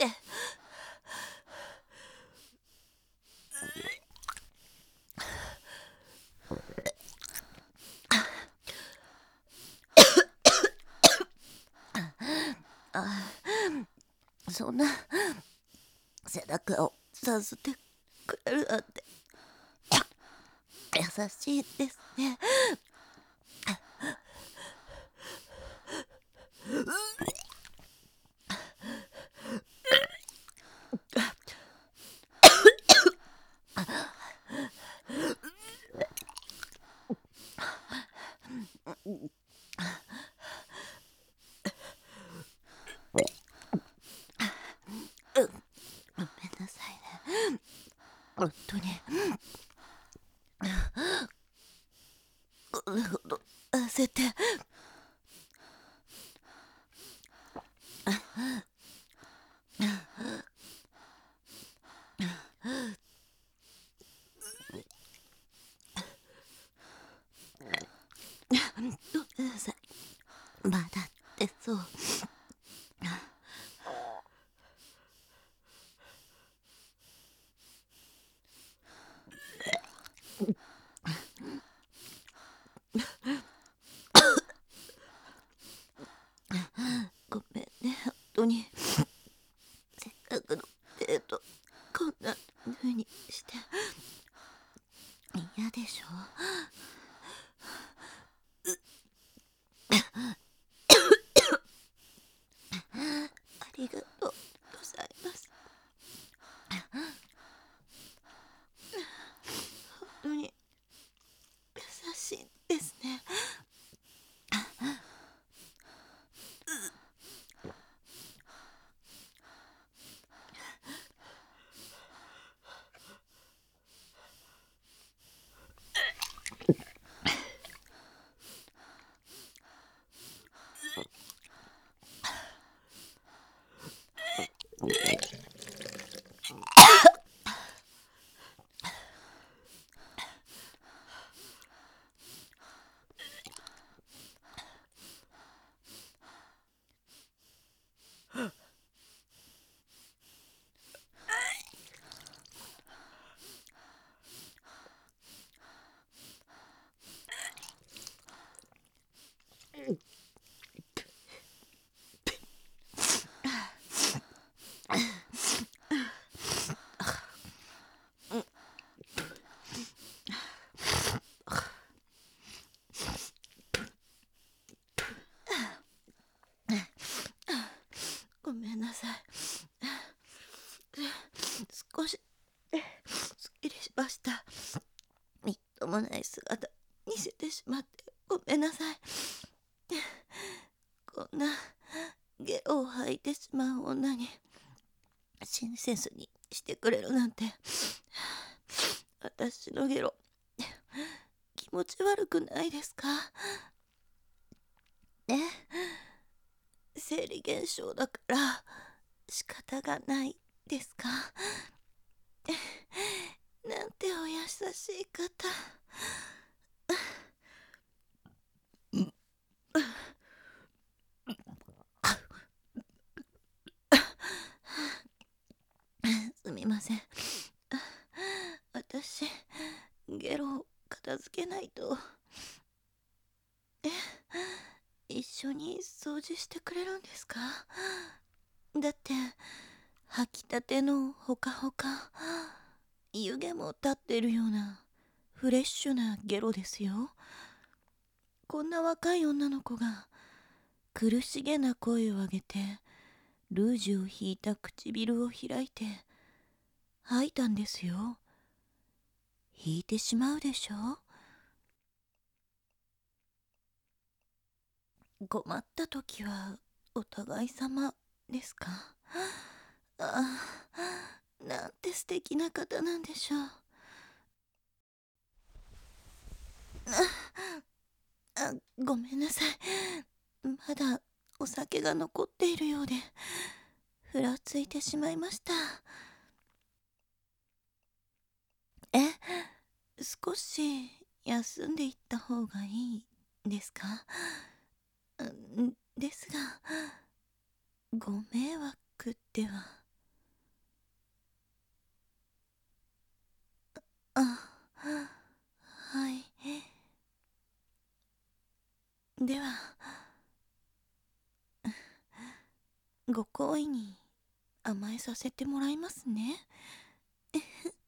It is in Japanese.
そんな背中をさせてくれるなんて優しいですね。ごめんなさいね、本当に。これほど焦ってごめんなさい。まだってそう。ごめんね、本当に。せっかくのデートこんな風にして嫌でしょ。ありがとうございます。本当に優しいですね。ごめんなさい。少しすっきりしました。みっともない姿見せてしまってごめんなさい。こんなゲロを吐いてしまう女に親切にしてくれるなんて。私のゲロ気持ち悪くないですかね。生理現象だから仕方がないですか。なんてお優しい方。すみません。私ゲロを片付けないと。一緒に掃除してくれるんですか。だって吐きたてのほかほか湯気も立ってるようなフレッシュなゲロですよ。こんな若い女の子が苦しげな声を上げてルージュを引いた唇を開いて吐いたんですよ。引いてしまうでしょ。困った時はお互い様ですか。ああ、なんて素敵な方なんでしょう。ごめんなさい。まだお酒が残っているようでふらついてしまいました。少し休んでいった方がいいですか。ですがご迷惑では。 ではご好意に甘えさせてもらいますね。